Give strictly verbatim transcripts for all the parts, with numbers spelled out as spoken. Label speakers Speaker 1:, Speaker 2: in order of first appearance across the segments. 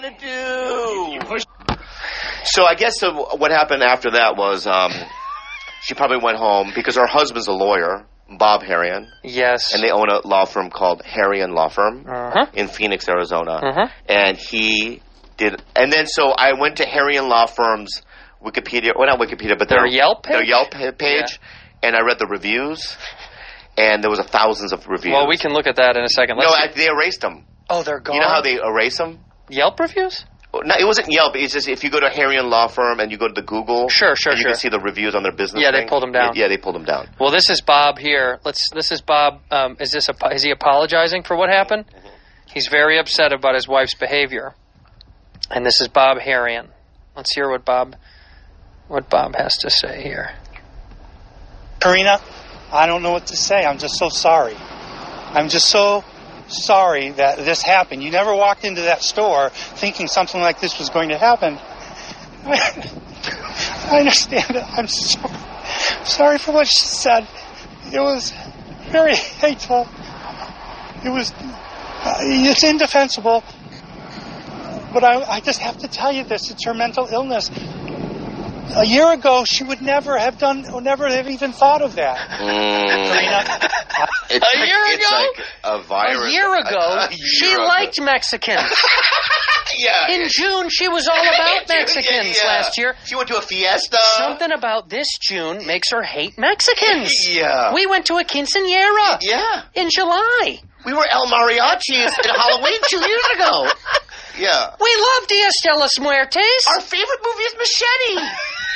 Speaker 1: gonna do? So I guess uh, what happened after that was um, she probably went home because her husband's a lawyer, Bob Harian.
Speaker 2: Yes.
Speaker 1: And they own a law firm called Harian Law Firm
Speaker 2: uh-huh.
Speaker 1: in Phoenix, Arizona.
Speaker 2: Uh-huh.
Speaker 1: And he did, and then so I went to Harian Law Firm's Wikipedia, well not Wikipedia, but their,
Speaker 2: their Yelp page,
Speaker 1: their Yelp page, yeah. And I read the reviews, and there was a thousands of reviews.
Speaker 2: Well, we can look at that in a second. Let's
Speaker 1: no, I, they erased them.
Speaker 2: Oh, they're gone.
Speaker 1: You know how they erase them?
Speaker 2: Yelp reviews?
Speaker 1: No, it wasn't Yelp. It's just if you go to Harian Law Firm and you go to the Google,
Speaker 2: sure, sure,
Speaker 1: and you
Speaker 2: sure.
Speaker 1: can see the reviews on their business.
Speaker 2: Yeah,
Speaker 1: thing.
Speaker 2: they pulled them down.
Speaker 1: Yeah, they pulled them down.
Speaker 2: Well, this is Bob here. Let's. This is Bob. Um, is this? A, is he apologizing for what happened? Mm-hmm. He's very upset about his wife's behavior. And this is Bob Harian. Let's hear what Bob, what Bob has to say here.
Speaker 3: Karina, I don't know what to say. I'm just so sorry. I'm just so sorry that this happened. You never walked into that store thinking something like this was going to happen. I, I understand it. I'm so sorry for what she said. It was very hateful. It was, uh, it's indefensible. But I, I just have to tell you this. It's her mental illness. A year ago, she would never have done, or never have even thought of that.
Speaker 1: Mm.
Speaker 3: Karina,
Speaker 1: It's
Speaker 2: a
Speaker 1: like,
Speaker 2: year
Speaker 1: it's
Speaker 2: ago?
Speaker 1: Like a virus.
Speaker 2: A year ago,
Speaker 1: a, a year
Speaker 2: she
Speaker 1: ago.
Speaker 2: liked Mexicans.
Speaker 1: Yeah.
Speaker 2: In June, she was all about
Speaker 1: June,
Speaker 2: Mexicans
Speaker 1: yeah, yeah.
Speaker 2: last year.
Speaker 1: She went to a fiesta.
Speaker 2: Something about this June makes her hate Mexicans.
Speaker 1: Yeah.
Speaker 2: We went to a quinceañera.
Speaker 1: Yeah.
Speaker 2: In July.
Speaker 1: We were El Mariachis at Halloween two years ago. Yeah.
Speaker 2: We love Dias de los Muertes.
Speaker 1: Our favorite movie is Machete.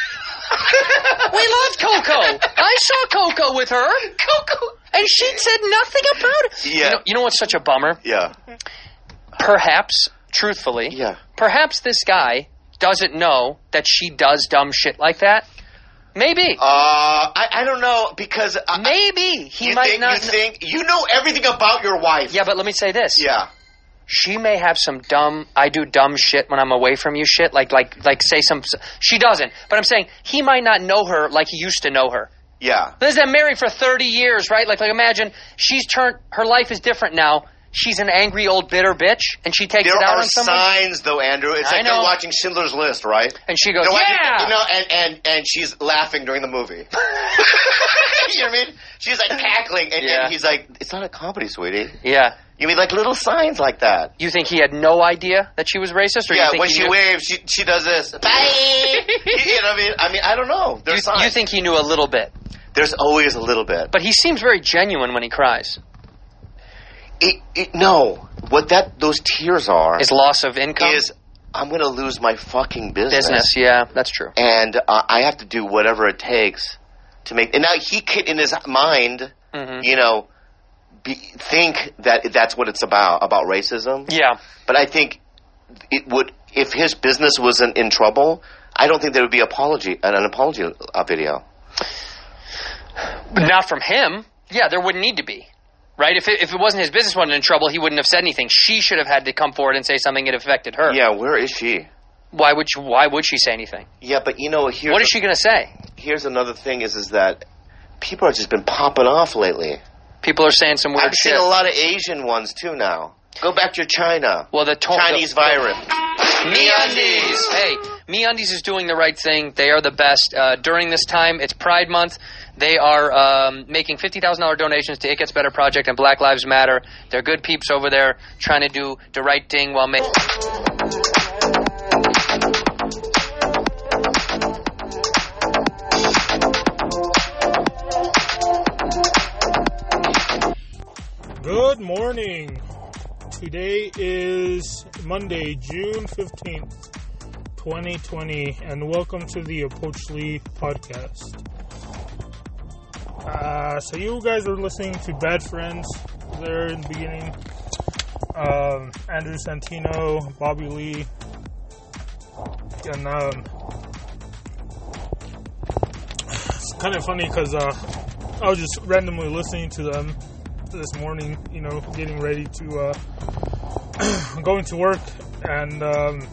Speaker 2: We loved Coco. I saw Coco with her.
Speaker 1: Coco.
Speaker 2: And she said nothing about it.
Speaker 1: Yeah.
Speaker 2: You know, you know what's such a bummer?
Speaker 1: Yeah.
Speaker 2: Perhaps, truthfully,
Speaker 1: Yeah.
Speaker 2: perhaps this guy doesn't know that she does dumb shit like that. Maybe.
Speaker 1: Uh, I, I don't know, because... Uh,
Speaker 2: Maybe. He
Speaker 1: you
Speaker 2: might
Speaker 1: think,
Speaker 2: not...
Speaker 1: You think... You know everything about your wife.
Speaker 2: Yeah, but let me say this.
Speaker 1: Yeah.
Speaker 2: She may have some dumb, I do dumb shit when I'm away from you shit, like, like, like say some, she doesn't. But I'm saying, he might not know her like he used to know her.
Speaker 1: Yeah.
Speaker 2: They've been married for thirty years, right? Like, like imagine, she's turned, her life is different now. She's an angry old bitter bitch, and she takes
Speaker 1: There
Speaker 2: it out
Speaker 1: are
Speaker 2: on someone.
Speaker 1: signs, though, Andrew. It's
Speaker 2: I
Speaker 1: like
Speaker 2: know.
Speaker 1: they're watching Schindler's List, right?
Speaker 2: And she goes,
Speaker 1: They're watching-
Speaker 2: yeah!
Speaker 1: You know, and, and, and she's laughing during the movie. You know what I mean? She's like cackling, and,
Speaker 2: Yeah.
Speaker 1: and he's like, it's not a comedy, sweetie.
Speaker 2: Yeah.
Speaker 1: You mean like little signs like that?
Speaker 2: You think he had no idea that she was racist? Or you
Speaker 1: Yeah,
Speaker 2: think
Speaker 1: when
Speaker 2: he
Speaker 1: she
Speaker 2: knew?
Speaker 1: waves, she she does this. Bye! You know what I mean? I mean, I don't know. There's
Speaker 2: You,
Speaker 1: signs.
Speaker 2: you think he knew a little bit.
Speaker 1: There's always a little bit.
Speaker 2: But he seems very genuine when he cries.
Speaker 1: It, it, no. What that those tears are
Speaker 2: His loss of income?
Speaker 1: is, I'm going to lose my fucking business.
Speaker 2: Business, yeah, that's true.
Speaker 1: And uh, I have to do whatever it takes to make... And now he could, in his mind,
Speaker 2: Mm-hmm.
Speaker 1: you know, be, think that that's what it's about, about racism.
Speaker 2: Yeah.
Speaker 1: But I think it would... If his business wasn't in trouble, I don't think there would be apology an, an apology uh, video.
Speaker 2: But not from him. Yeah, there wouldn't need to be. Right? If it, if it wasn't his business wasn't in trouble, he wouldn't have said anything. She should have had to come forward and say something that affected her.
Speaker 1: Yeah, where is she?
Speaker 2: Why would she, why would she say anything?
Speaker 1: Yeah, but you know, here's...
Speaker 2: What is she going to say?
Speaker 1: Here's another thing is, is that people have just been popping off lately.
Speaker 2: People are saying some weird
Speaker 1: I've
Speaker 2: shit.
Speaker 1: seen a lot of Asian ones, too, now. Go back to China.
Speaker 2: Well, the to-
Speaker 1: Chinese
Speaker 2: the,
Speaker 1: virus.
Speaker 2: MeUndies. Hey, MeUndies is doing the right thing. They are the best. Uh, during this time, it's Pride Month. They are um, making fifty thousand dollars donations to It Gets Better Project and Black Lives Matter. They're good peeps over there trying to do the right thing while making...
Speaker 4: Good morning. Today is Monday, June fifteenth, twenty twenty, and welcome to the Approach Lee podcast. Uh, so you guys are listening to Bad Friends there in the beginning. Um, Andrew Santino, Bobby Lee, and um, it's kind of funny because uh, I was just randomly listening to them this morning, you know, getting ready to uh, going to work, and um,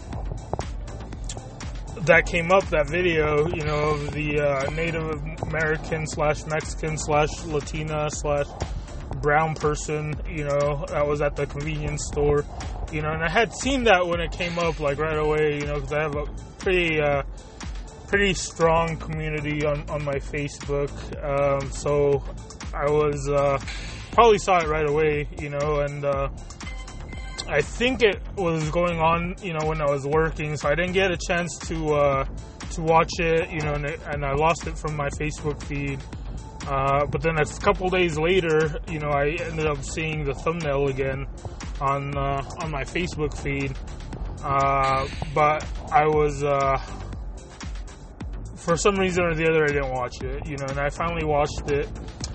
Speaker 4: that came up, that video, you know, of the uh, Native American slash Mexican slash Latina slash brown person, you know, that was at the convenience store, you know, and I had seen that when it came up, like, right away, you know, because I have a pretty, uh, pretty strong community on, on my Facebook, um, so I was, uh, probably saw it right away, you know, and, uh, I think it was going on, you know, when I was working, so I didn't get a chance to, uh, to watch it, you know, and, it, and I lost it from my Facebook feed. Uh, but then a couple days later, you know, I ended up seeing the thumbnail again on uh, on my Facebook feed. Uh, but I was, uh, for some reason or the other, I didn't watch it, you know, and I finally watched it.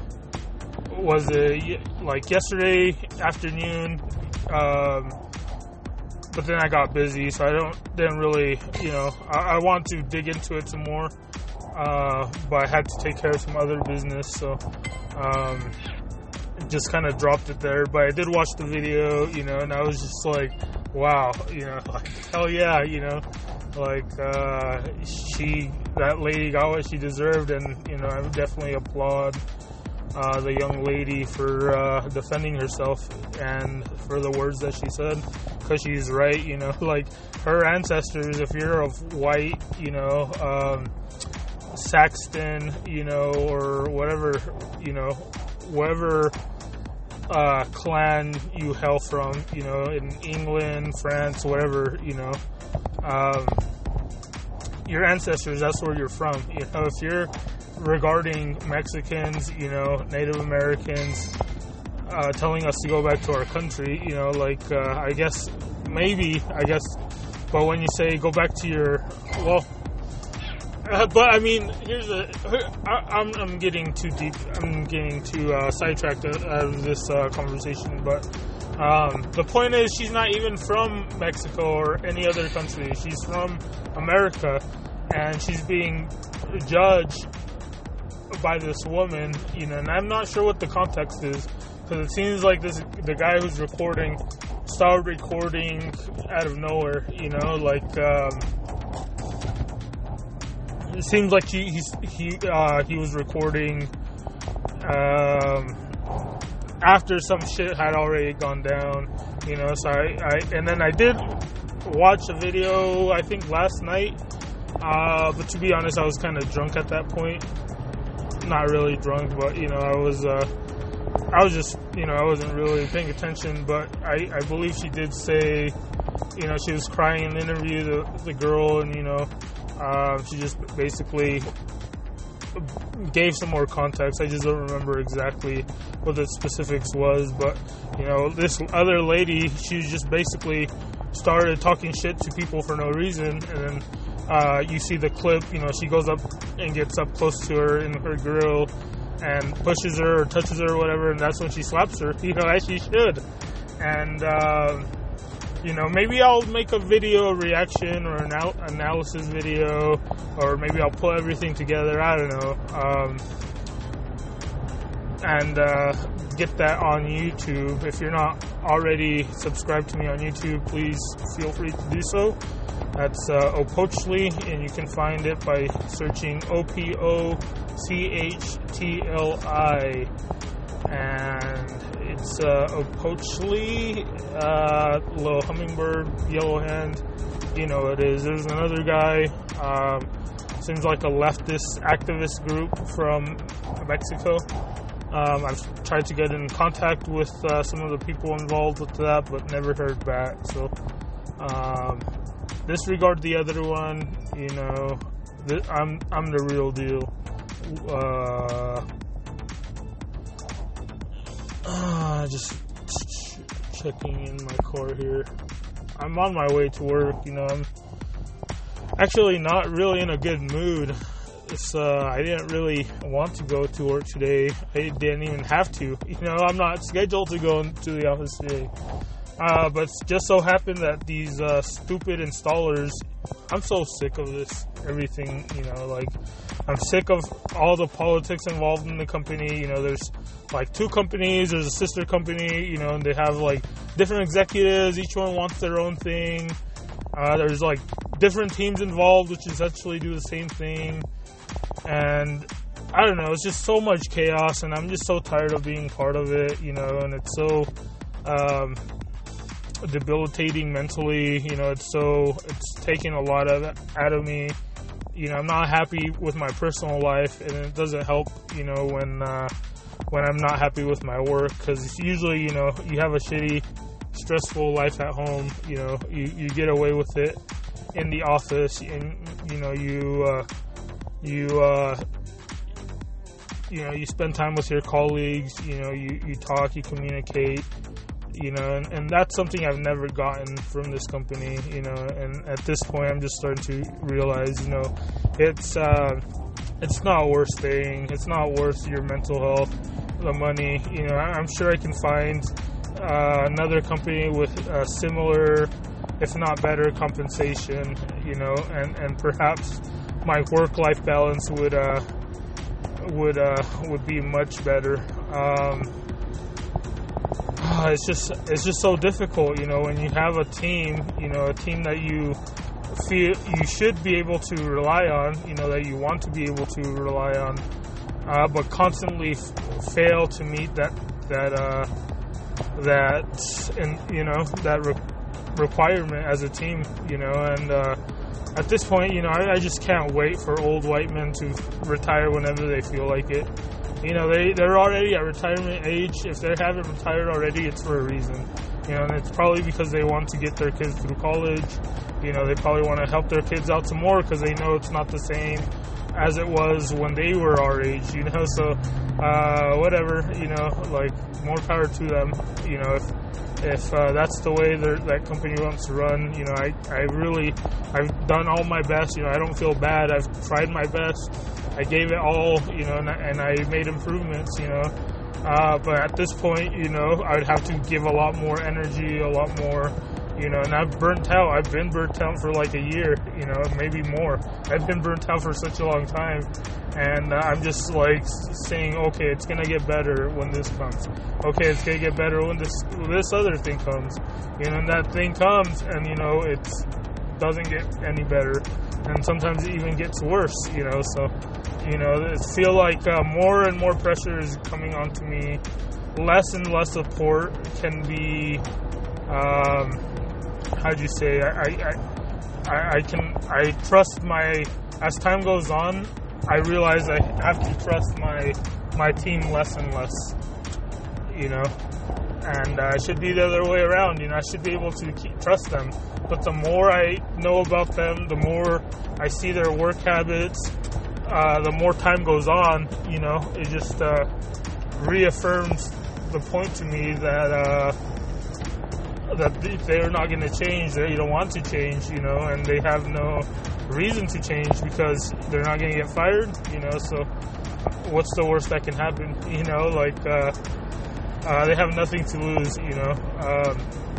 Speaker 4: Was it like yesterday afternoon? Um, but then I got busy, so I don't didn't really, you know, I, I want to dig into it some more. Uh, but I had to take care of some other business, so um, just kind of dropped it there. But I did watch the video, you know, and I was just like, wow, you know, like, hell yeah, you know, like, uh, she, that lady got what she deserved, and, you know, I would definitely applaud uh, the young lady for uh, defending herself and for the words that she said, because she's right, you know, like, her ancestors, if you're of white, you know, um, Saxton, you know, or whatever, you know, whatever uh, clan you hail from, you know, in England, France, whatever, you know, um, your ancestors, that's where you're from. You know, if you're regarding Mexicans, you know, Native Americans, uh, telling us to go back to our country, you know, like, uh, I guess, maybe, I guess, but when you say go back to your, well, Uh, but I mean, here's a. I, I'm I'm getting too deep. I'm getting too uh, sidetracked out of this uh, conversation. But um, the point is, she's not even from Mexico or any other country. She's from America, and she's being judged by this woman. You know, and I'm not sure what the context is, because it seems like this the guy who's recording started recording out of nowhere. You know, like. Um, It seems like he he's, he uh, he was recording um, after some shit had already gone down, you know. So I, I and then I did watch a video I think last night, uh, but to be honest, I was kind of drunk at that point. Not really drunk, but you know, I was uh, I was just you know I wasn't really paying attention. But I, I believe she did say, you know, she was crying in the interview, the the girl, and you know. Uh, she just basically gave some more context. I just don't remember exactly what the specifics was, but you know, this other lady, she just basically started talking shit to people for no reason, and then uh, you see the clip. You know, she goes up and gets up close to her in her grill and pushes her or touches her or whatever, and that's when she slaps her. You know, as she should. And uh, you know, maybe I'll make a video reaction or an anal- analysis video, or maybe I'll put everything together. I don't know. Um, and uh, get that on YouTube. If you're not already subscribed to me on YouTube, please feel free to do so. That's uh, Opochtli, and you can find it by searching O P O C H T L I. And it's uh, Opochtli, uh, little hummingbird, yellow hand. You know it is. There's another guy, um, seems like a leftist activist group from Mexico. Um, I've tried to get in contact with uh, some of the people involved with that, but never heard back. So, um, disregard the other one. You know, th- I'm I'm the real deal. Uh, uh, just ch- checking in my car here. I'm on my way to work. You know, I'm actually not really in a good mood. It's, uh, I didn't really want to go to work today. I didn't even have to. You know, I'm not scheduled to go to the office today. Uh, but it's just so happened that these uh, stupid installers, I'm so sick of this, everything, you know, like, I'm sick of all the politics involved in the company. You know, there's like two companies, there's a sister company, you know, and they have like different executives, each one wants their own thing. Uh, there's like different teams involved which essentially do the same thing. And I don't know, it's just so much chaos, and I'm just so tired of being part of it, you know, and it's so um, debilitating mentally, you know, it's so, it's taking a lot of out of me, you know, I'm not happy with my personal life, and it doesn't help, you know, when, uh, when I'm not happy with my work, because usually, you know, you have a shitty, stressful life at home, you know, you, you get away with it in the office, and, you know, you, uh, you, uh, you know, you spend time with your colleagues, you know, you, you talk, you communicate, you know, and, and that's something I've never gotten from this company, you know, and at this point I'm just starting to realize, you know, it's, uh, it's not worth staying, it's not worth your mental health, the money, you know, I'm sure I can find uh, another company with a similar, if not better, compensation, you know, and, and perhaps my work-life balance would, uh, would uh would be much better. Um it's just it's just so difficult, you know, when you have a team, you know, a team that you feel you should be able to rely on, you know, that you want to be able to rely on, uh but constantly f- fail to meet that that uh that and you know that re- requirement as a team, you know, and uh at this point, you know, I, I just can't wait for old white men to retire whenever they feel like it. You know, they, they're already at retirement age. If they haven't retired already, it's for a reason. You know, and it's probably because they want to get their kids through college. You know, they probably want to help their kids out some more because they know it's not the same as it was when they were our age, you know. So, uh, whatever, you know, like, more power to them. You know, if If uh, that's the way that company wants to run, you know, I, I really, I've done all my best, you know, I don't feel bad, I've tried my best, I gave it all, you know, and I, and I made improvements, you know, uh, but at this point, you know, I'd have to give a lot more energy, a lot more, you know, and I've burnt out, I've been burnt out for like a year, you know, maybe more, I've been burnt out for such a long time, and uh, I'm just like saying, okay, it's gonna get better when this comes. Okay, it's gonna get better when this this other thing comes. You know, and that thing comes, and you know, it doesn't get any better, and sometimes it even gets worse. You know, so you know, I feel like uh, more and more pressure is coming onto me. Less and less support can be. Um, how'd you say? I, I I I can I trust my as time goes on. I realize I have to trust my my team less and less, you know, and uh, it should be the other way around, you know, I should be able to keep, trust them, but the more I know about them, the more I see their work habits, uh, the more time goes on, you know, it just uh, reaffirms the point to me that uh, that they're not going to change, they don't want to change, you know, and they have no reason to change because they're not going to get fired, you know, so what's the worst that can happen, you know, like, uh, uh, they have nothing to lose, you know, um,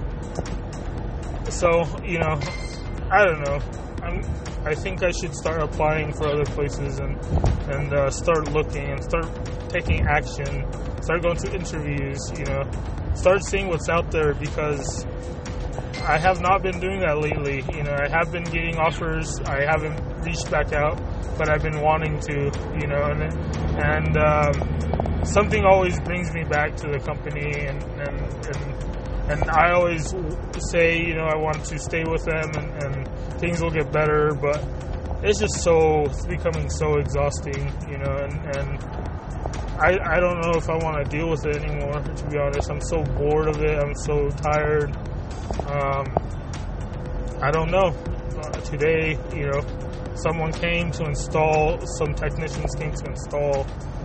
Speaker 4: so, you know, I don't know, I'm, I think I should start applying for other places and, and, uh, start looking and start taking action, start going to interviews, you know, start seeing what's out there because I have not been doing that lately. You know, I have been getting offers. I haven't reached back out, but I've been wanting to, you know, and and um, something always brings me back to the company, and, and, and, and I always say, you know, I want to stay with them, and, and things will get better, but it's just so, it's becoming so exhausting, you know, and, and I, I don't know if I want to deal with it anymore, to be honest. I'm so bored of it. I'm so tired. Um, I don't know. Uh, today, you know, someone came to install, some technicians came to install,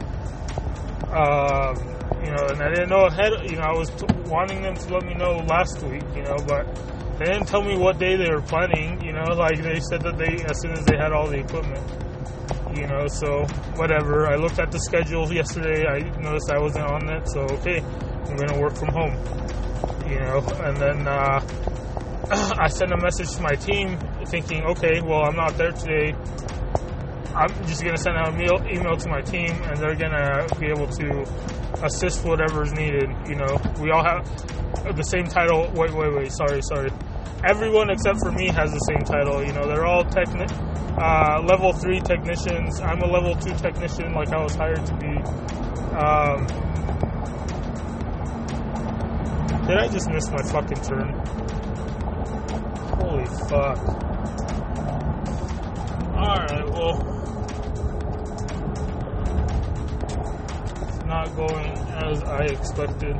Speaker 4: um, you know, and I didn't know ahead, you know, I was t- wanting them to let me know last week, you know, but they didn't tell me what day they were planning, you know, like they said that they, as soon as they had all the equipment, you know, so whatever. I looked at the schedule yesterday, I noticed I wasn't on it, so okay, I'm going to work from home. You know, and then uh, I sent a message to my team thinking, okay, well, I'm not there today. I'm just going to send out an email, email to my team, and they're going to be able to assist whatever is needed. You know, we all have the same title. Wait, wait, wait. Sorry, sorry. everyone except for me has the same title. You know, they're all techni- uh, level three technicians. I'm a level two technician, like I was hired to be. Um, did I just miss my fucking turn? Holy fuck. Alright, well, it's not going as I expected.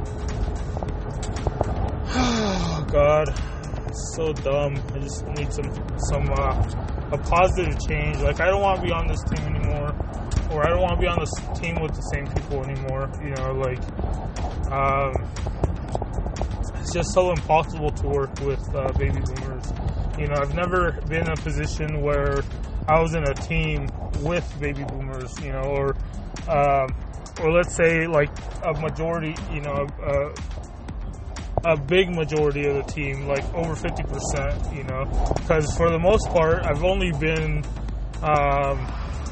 Speaker 4: Oh god, it's so dumb. I just need some, some, uh, a positive change. Like, I don't want to be on this team anymore, or I don't want to be on this team with the same people anymore, you know, like, um, it's just so impossible to work with, uh, baby boomers. You know, I've never been in a position where I was in a team with baby boomers, you know, or, um, or let's say, like, a majority, you know, uh, a big majority of the team, like over fifty percent, you know, because for the most part, I've only been, um,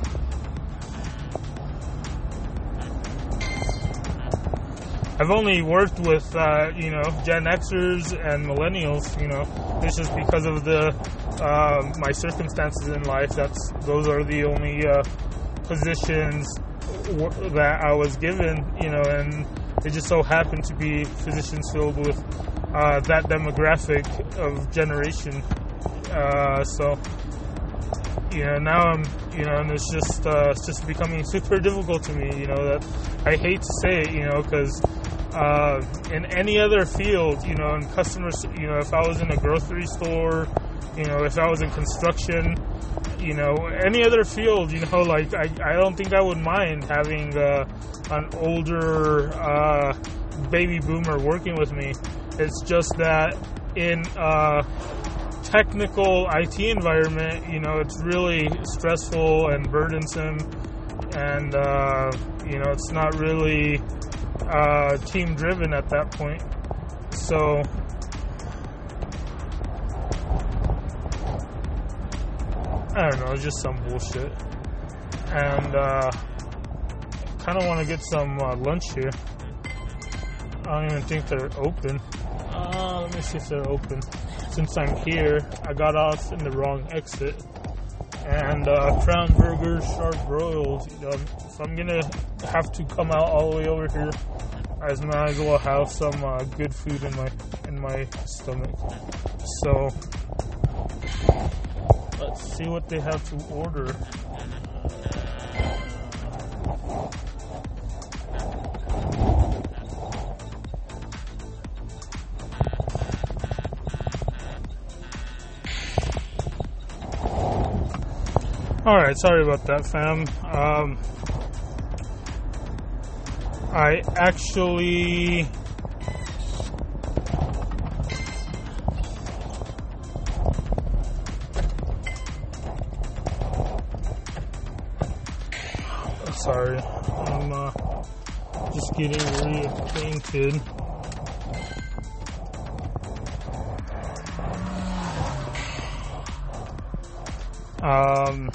Speaker 4: I've only worked with, uh, you know, Gen Xers and Millennials, you know. It's just because of the, um, my circumstances in life. That's, those are the only, uh, positions w- that I was given, you know, and it just so happened to be positions filled with, uh, that demographic of generation. Uh, so, you know, now I'm, you know, and it's just, uh, it's just becoming super difficult to me, you know, that I hate to say it, you know, because, uh, in any other field, you know, in customers, you know, if I was in a grocery store, you know, if I was in construction, you know, any other field, you know, like, I, I don't think I would mind having, uh, an older, uh, baby boomer working with me. It's just that in, uh, technical I T environment, you know, it's really stressful and burdensome, and uh, you know, it's not really uh, team driven at that point. So I don't know, it's just some bullshit. And uh, kind of want to get some uh, lunch here. I don't even think they're open. Uh, let me see if they're open. Since I'm here, I got off in the wrong exit. And uh, Crown Burgers, Sharp Broils, you know, if I'm gonna have to come out all the way over here, I might as well have some uh, good food in my in my stomach. So let's see what they have to order. Alright, sorry about that, fam. Um, I actually... Sorry, I'm uh, just getting reacquainted. Um...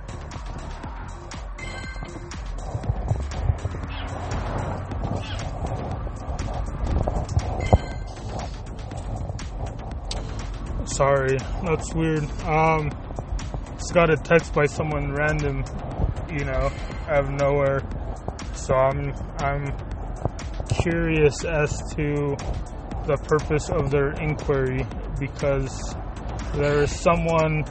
Speaker 4: Sorry, that's weird. Um, just got a text by someone random, you know, out of nowhere. So I'm I'm curious as to the purpose of their inquiry, because there is someone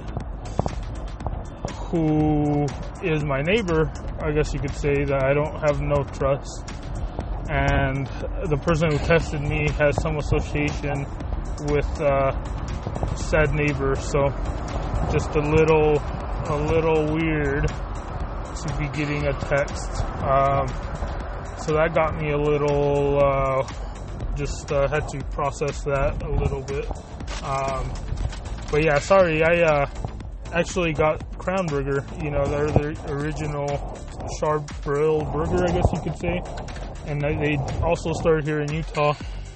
Speaker 4: who is my neighbor, I guess you could say, that I don't have no trust. And the person who texted me has some association with uh, said neighbor, so just a little a little weird to be getting a text. Um, so that got me a little, uh, just uh, had to process that a little bit. Um, but yeah, sorry, I uh, actually got Crown Burger, you know, they're the original Sharp Brill Burger, I guess you could say. And they, they also started here in Utah.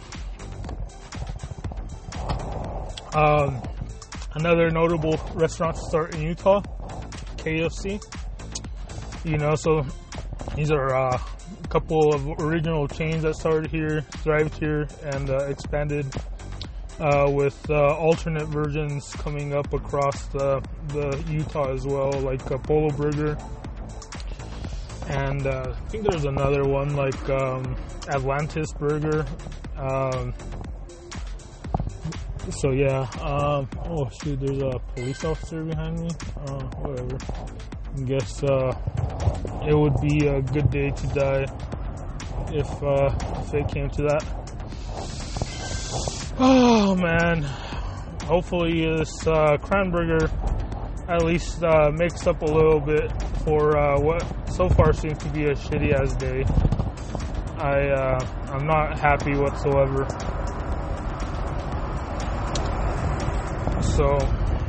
Speaker 4: Um, another notable restaurant to start in Utah, K F C. You know, so these are uh, a couple of original chains that started here, thrived here, and uh, expanded uh, with uh, alternate versions coming up across the, the Utah as well, like uh, Polo Burger. And uh, I think there's another one like um, Atlantis Burger. Um, so yeah. Um, oh shoot, there's a police officer behind me. Uh, whatever. I guess uh, it would be a good day to die if uh, if it came to that. Oh man. Hopefully this uh, Cranburger at least uh, makes up a little bit for uh, what so far seems to be a shitty ass day. I uh, I'm not happy whatsoever. So,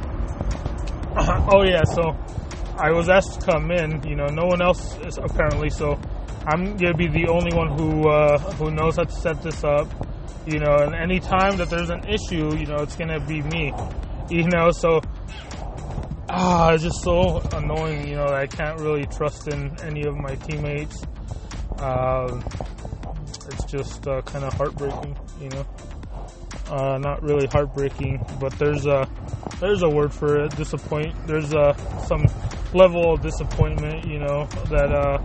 Speaker 4: oh yeah, so I was asked to come in. You know, no one else is apparently. So I'm gonna be the only one who uh, who knows how to set this up. You know, and any time that there's an issue, you know, it's gonna be me. You know, so. Ah, it's just so annoying, you know, that I can't really trust in any of my teammates. Uh, it's just uh, kind of heartbreaking, you know. Uh, not really heartbreaking, but there's a there's a word for it. Disappoint. There's a some level of disappointment, you know, that uh,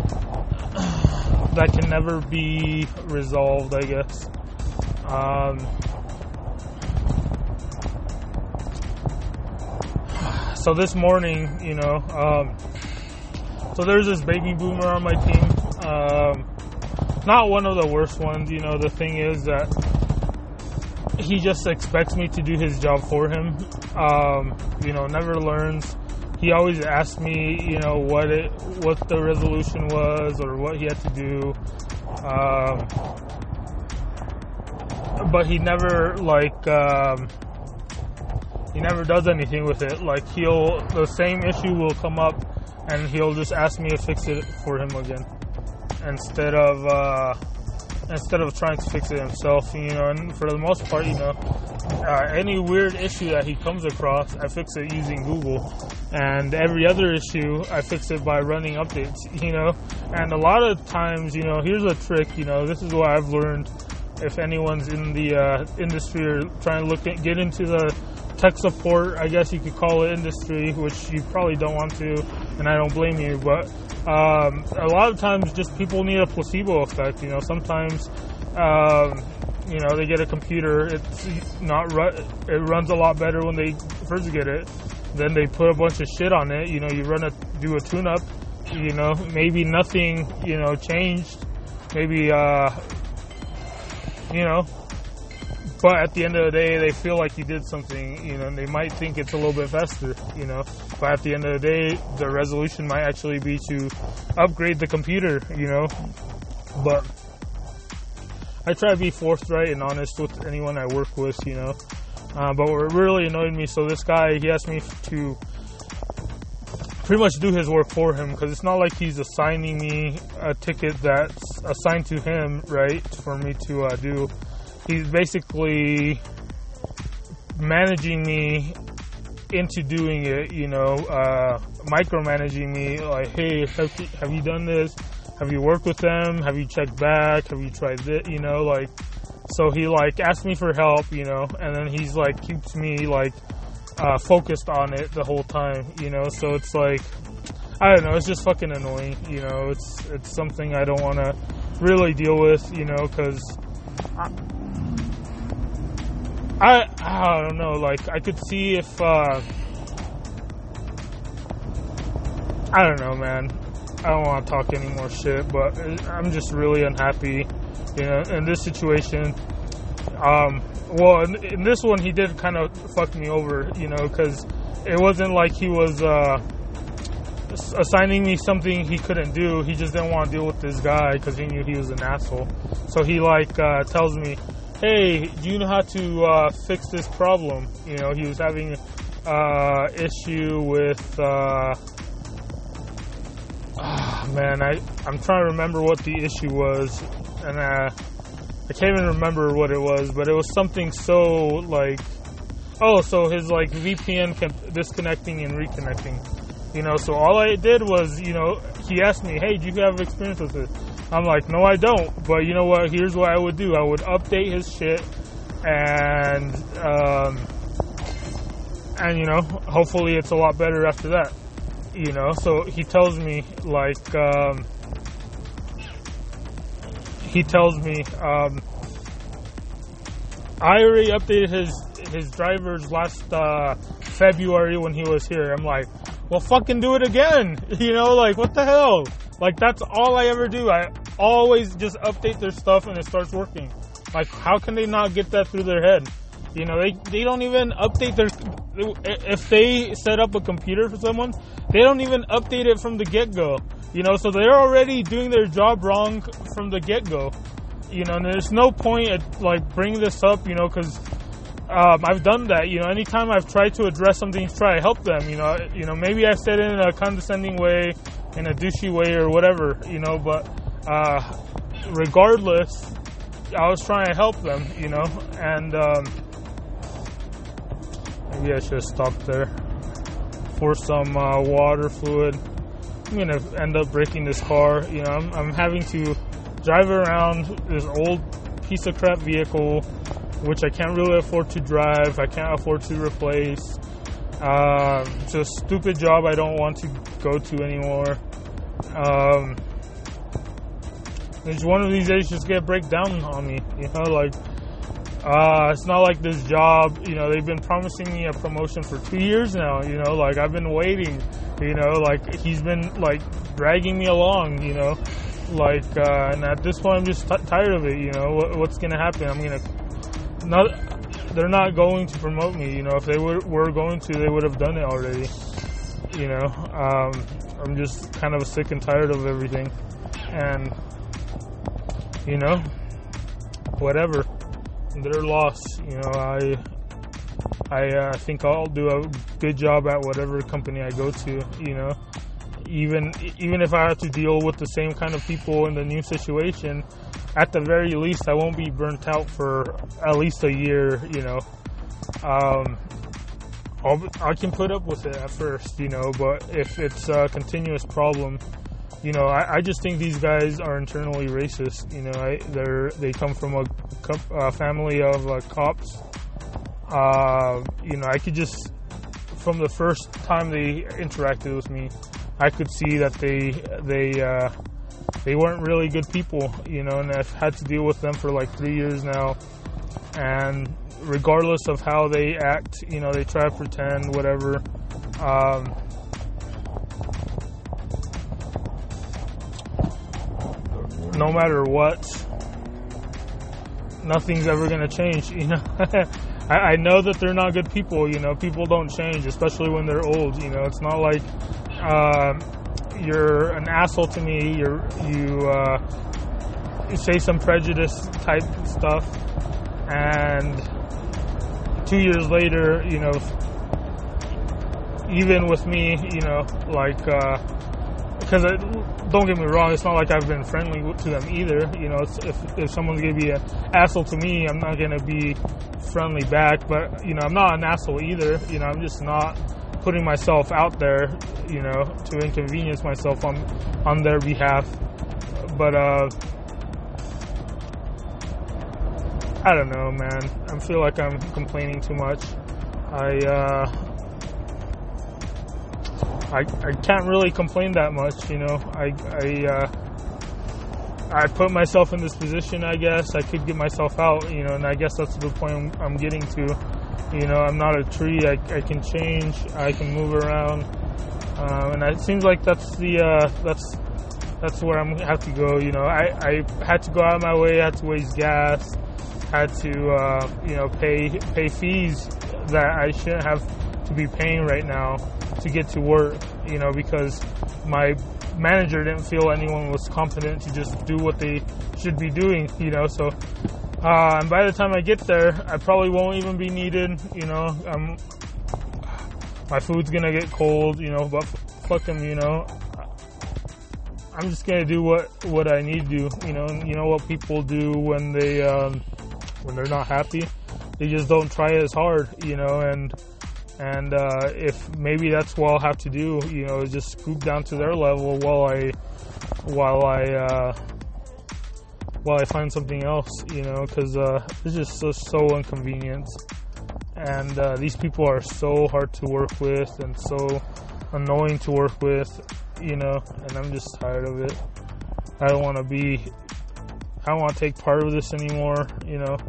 Speaker 4: that can never be resolved, I guess. Um, So this morning, you know, um, so there's this baby boomer on my team. Um, not one of the worst ones, you know. The thing is that he just expects me to do his job for him. Um, you know, never learns. He always asks me, you know, what it, what the resolution was or what he had to do. Um, but he never like. Um, He never does anything with it. Like he'll, the same issue will come up, and he'll just ask me to fix it for him again, instead of uh, instead of trying to fix it himself. You know, and for the most part, you know, uh, any weird issue that he comes across, I fix it using Google, and every other issue, I fix it by running updates. You know, and a lot of times, you know, here's a trick. You know, this is what I've learned. If anyone's in the uh, industry or trying to look at, get into the tech support, I guess you could call it industry, which you probably don't want to, and I don't blame you, but um, a lot of times just people need a placebo effect, you know. Sometimes, um, you know, they get a computer, it's not ru- it runs a lot better when they first get it, then they put a bunch of shit on it, you know, you run a, do a tune-up, you know, maybe nothing, you know, changed, maybe, uh, you know, but at the end of the day, they feel like you did something, you know, and they might think it's a little bit faster, you know, but at the end of the day, the resolution might actually be to upgrade the computer, you know, but I try to be forthright and honest with anyone I work with, you know, uh, but what really annoyed me, so this guy, he asked me to pretty much do his work for him, because it's not like he's assigning me a ticket that's assigned to him, right, for me to uh, do. He's basically managing me into doing it, you know, uh, micromanaging me, like, hey, have you, have you done this? Have you worked with them? Have you checked back? Have you tried this? You know, like, so he, like, asked me for help, you know, and then he's, like, keeps me, like, uh, focused on it the whole time, you know, so it's, like, I don't know, it's just fucking annoying, you know, it's, it's something I don't want to really deal with, you know, because I, I don't know, like, I could see if, uh, I don't know, man, I don't want to talk any more shit, but I'm just really unhappy, you know, in this situation. Um, well, in, in this one, he did kind of fuck me over, you know, because it wasn't like he was, uh, assigning me something he couldn't do. He just didn't want to deal with this guy because he knew he was an asshole. So he, like, uh, tells me, hey, do you know how to uh, fix this problem? You know, he was having uh issue with, uh, oh, man, I, I'm trying to remember what the issue was, and uh, I can't even remember what it was, but it was something so, like, oh, so his, like, V P N kept disconnecting and reconnecting. You know, so all I did was, you know, he asked me, hey, do you have experience with this? I'm like, no, I don't. But you know what? Here's what I would do. I would update his shit, and um, and you know, hopefully it's a lot better after that. You know, so he tells me like um, he tells me um, I already updated his his drivers last uh, February when he was here. I'm like, well, fucking do it again. You know, like, what the hell? Like, that's all I ever do. I always just update their stuff and it starts working. Like, how can they not get that through their head? You know, they, they don't even update their... If they set up a computer for someone, they don't even update it from the get-go. You know, so they're already doing their job wrong from the get-go. You know, and there's no point at, like, bringing this up, you know, because... Um, I've done that, you know, anytime I've tried to address something to try to help them, you know, you know, maybe I said it in a condescending way, in a douchey way or whatever, you know, but, uh, regardless, I was trying to help them, you know, and, um, maybe I should have stopped there for some, uh, water fluid. I'm gonna end up breaking this car, you know, I'm, I'm having to drive around this old piece of crap vehicle, which I can't really afford to drive, I can't afford to replace. Uh, it's a stupid job I don't want to go to anymore. Um, it's one of these days just get break down on me, you know, like, uh, it's not like this job, you know, they've been promising me a promotion for two years now, you know, like, I've been waiting, you know, like, he's been, like, dragging me along, you know, like, uh, and at this point I'm just t- tired of it, you know, what, what's gonna happen? I'm gonna Not, they're not going to promote me, you know, if they were, were going to, they would have done it already, you know, um, I'm just kind of sick and tired of everything, and, you know, whatever, their loss, you know, I, I uh, think I'll do a good job at whatever company I go to, you know, even, even if I have to deal with the same kind of people in the new situation, at the very least, I won't be burnt out for at least a year, you know. Um, I'll, I can put up with it at first, you know, but if it's a continuous problem, you know, I, I just think these guys are internally racist, you know. I, they're, they come from a, a family of uh, cops. Uh, you know, I could just, from the first time they interacted with me, I could see that they, they, uh, they weren't really good people, you know, and I've had to deal with them for like three years now, and regardless of how they act, you know, they try to pretend, whatever, um, no matter what, nothing's ever going to change, you know. I, I know that they're not good people, you know, people don't change, especially when they're old, you know, it's not like, um, you're an asshole to me, you're, you, uh, you say some prejudice type stuff, and two years later, you know, even with me, you know, like, uh, because I, don't get me wrong, it's not like I've been friendly to them either, you know, it's, if, if someone's gonna be an asshole to me, I'm not gonna be friendly back, but, you know, I'm not an asshole either, you know, I'm just not putting myself out there, you know, to inconvenience myself on on their behalf. But uh I don't know, man. I feel like I'm complaining too much. I uh I I can't really complain that much, you know. I I uh I put myself in this position, I guess. I could get myself out, you know, and I guess that's the point I'm, I'm getting to. You know, I'm not a tree. I, I can change. I can move around, um, and it seems like that's the uh, that's that's where I'm have to go. You know, I, I had to go out of my way. I had to waste gas. Had to uh, you know pay pay fees that I shouldn't have to be paying right now to get to work. You know, because my manager didn't feel anyone was confident to just do what they should be doing. You know, so. Uh, and by the time I get there, I probably won't even be needed, you know, um, my food's gonna get cold, you know, but f- fuck them, you know, I'm just gonna do what, what I need to do, you know, and you know what people do when they, um, when they're not happy, they just don't try as hard, you know, and, and, uh, if maybe that's what I'll have to do, you know, is just scoop down to their level while I, while I, uh, while I find something else, you know, because uh, it's just so, so inconvenient. And uh, these people are so hard to work with and so annoying to work with, you know, and I'm just tired of it. I don't want to be, I don't want to take part of this anymore, you know.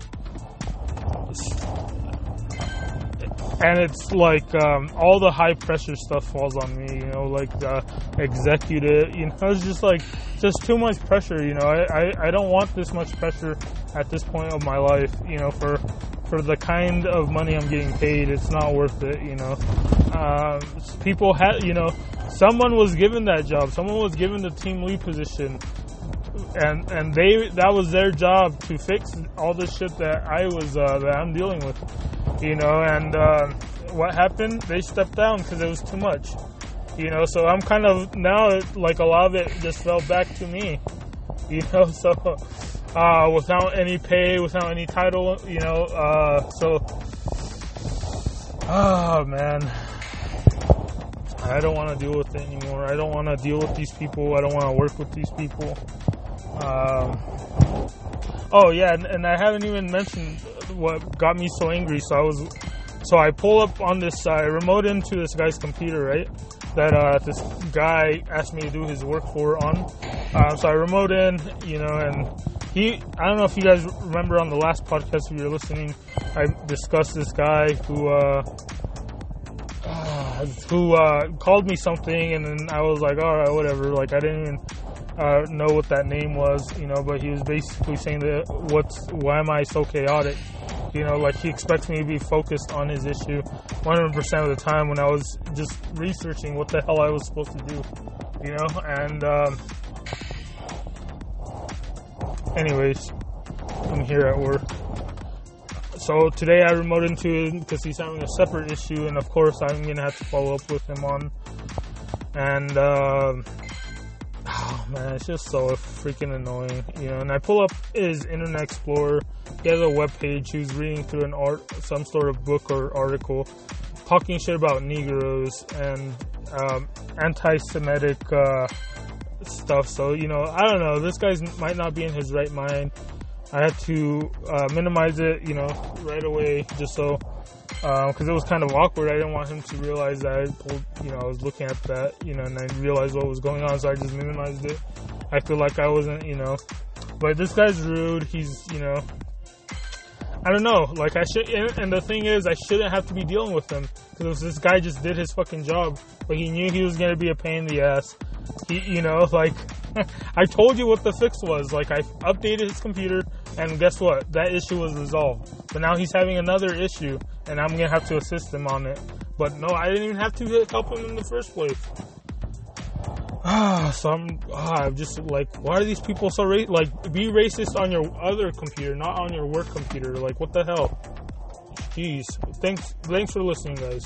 Speaker 4: And it's like um, all the high pressure stuff falls on me, you know, like the executive, you know, it's just like, just too much pressure, you know. I, I, I don't want this much pressure at this point of my life, you know, for for the kind of money I'm getting paid. It's not worth it, you know. Um, people had, you know, someone was given that job, someone was given the team lead position, and and they that was their job to fix all the shit that I was uh, that I'm dealing with, you know. And uh, what happened? They stepped down because it was too much, you know. So I'm kind of now, like, a lot of it just fell back to me, you know. So uh, without any pay, without any title, you know. Uh, so oh man, I don't want to deal with it anymore. I don't want to deal with these people. I don't want to work with these people. Um, oh yeah, and, and I haven't even mentioned what got me so angry. So I was, so I pull up on this, I remote into this guy's computer, right? That uh, this guy asked me to do his work for on. Um, so I remote in, you know, and he, I don't know if you guys remember on the last podcast, if you're listening, I discussed this guy who, uh, uh who, uh, called me something, and then I was like, alright, whatever, like, I didn't even, uh, know what that name was, you know, but he was basically saying that, what's, why am I so chaotic? You know, like, he expects me to be focused on his issue one hundred percent of the time when I was just researching what the hell I was supposed to do, you know, and, um, anyways, I'm here at work. So today I remote into him because he's having a separate issue, and of course I'm going to have to follow up with him on, and, um, oh man, it's just so freaking annoying, you know. And I pull up his Internet Explorer. He has a web page. He was reading through an art, some sort of book or article, talking shit about Negroes and um, anti-Semitic uh, stuff. So, you know, I don't know. This guy might not be in his right mind. I had to uh, minimize it, you know, right away, just so, because uh, it was kind of awkward. I didn't want him to realize that I pulled, you know, I was looking at that, you know, and I realized what was going on, so I just minimized it. I feel like I wasn't, you know, but this guy's rude. He's, you know, I don't know, like, I should, and, and the thing is, I shouldn't have to be dealing with him, because this guy just did his fucking job, but he knew he was going to be a pain in the ass. He, you know, like, I told you what the fix was. Like, I updated his computer, and guess what? That issue was resolved. But now he's having another issue, and I'm going to have to assist him on it. But no, I didn't even have to help him in the first place. Ah, so I'm, ah, I'm just like, why are these people so ra- like, be racist on your other computer, not on your work computer. Like, what the hell? Jeez. Thanks, thanks for listening, guys.